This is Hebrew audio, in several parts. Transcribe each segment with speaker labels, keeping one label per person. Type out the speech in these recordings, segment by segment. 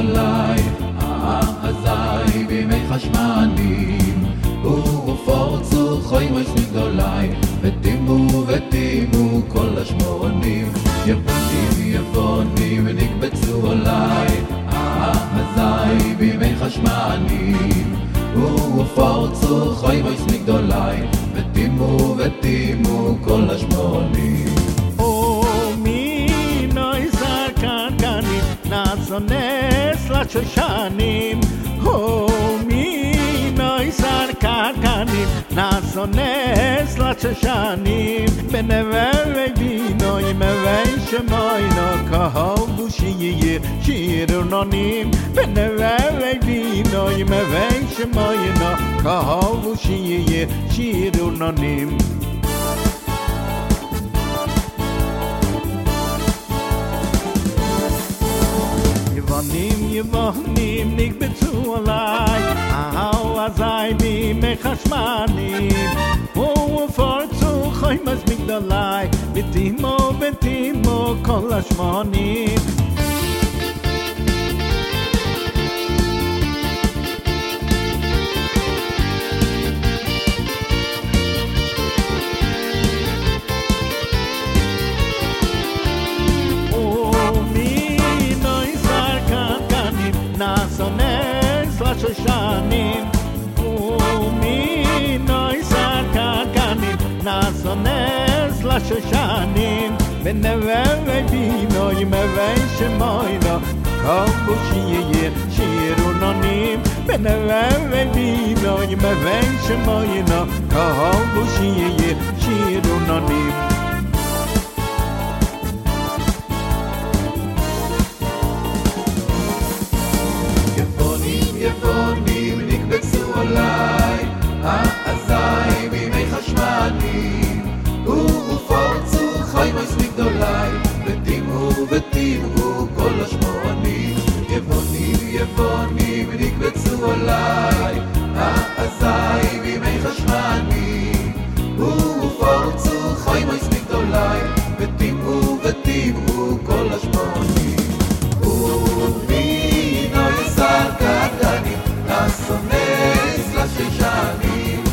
Speaker 1: גדולי, אזי בימי חשמנים, ופורצו חומש מגדולי, ותימו כל השמונים, יבונים נקבצו עלי, אזי בימי חשמנים, ופורצו חומש מגדולי, ותימו כל השמונים.
Speaker 2: נס לשושנים, מינוי סרקנים, נס לשושנים, בנברי בינוי מביא שמוינו, כהובו שיהיה שיר נונים, בנברי בינוי מביא שמוינו, כהובו שיהיה שיר נונים. יבונים נקבצו עליי, אזי בימי חשמנים, ופורצו חומש מגדולי, ותימו כל השמונים. נס לשושנים, ומינוי סרקנים, נס לשושנים, בנברי בינוי מביא שמוינו, כהובו שיהיה שיר נונים, בנברי בינוי מביא שמוינו, כהובו שיהיה שיר נונים.
Speaker 1: יבונים נקבצו עלי, אזי בימי חשמנים, ופורצו חומש מגדולי, ותימו כל השמונים. יבונים נקבצו עלי, אזי בימי חשמנים, ופורצו חומש מגדולי, ותימו כל השמונים. נס לשושנים,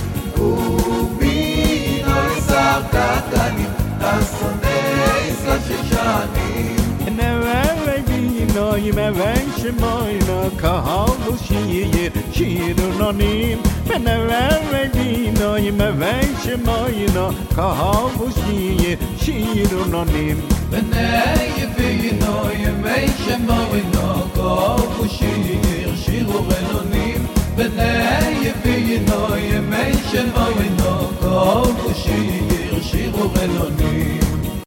Speaker 1: ומינוי סרקנים, נס לשושנים.
Speaker 2: בנברי בינוי מביא שמוינו, כהובו שיהיה שיר נונים, בנברי בינוי מביא שמוינו, כהובו שיהיה שיר נונים.
Speaker 1: בנברי בינוי מביא שמוינו, כהובו שיהיה שיר נונים, בנברי בינוי מביא שמוינו,